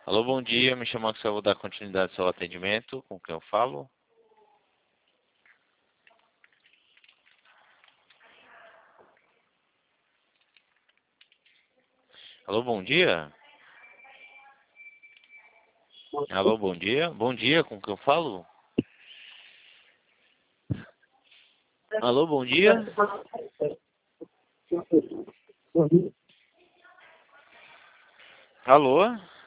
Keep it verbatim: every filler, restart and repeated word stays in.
Alô, bom dia. Me chamo Axel, vou dar continuidade ao seu atendimento. Com quem eu falo? Alô, bom dia. Alô, bom dia. Bom dia, com quem eu falo? Alô, bom dia. Alô?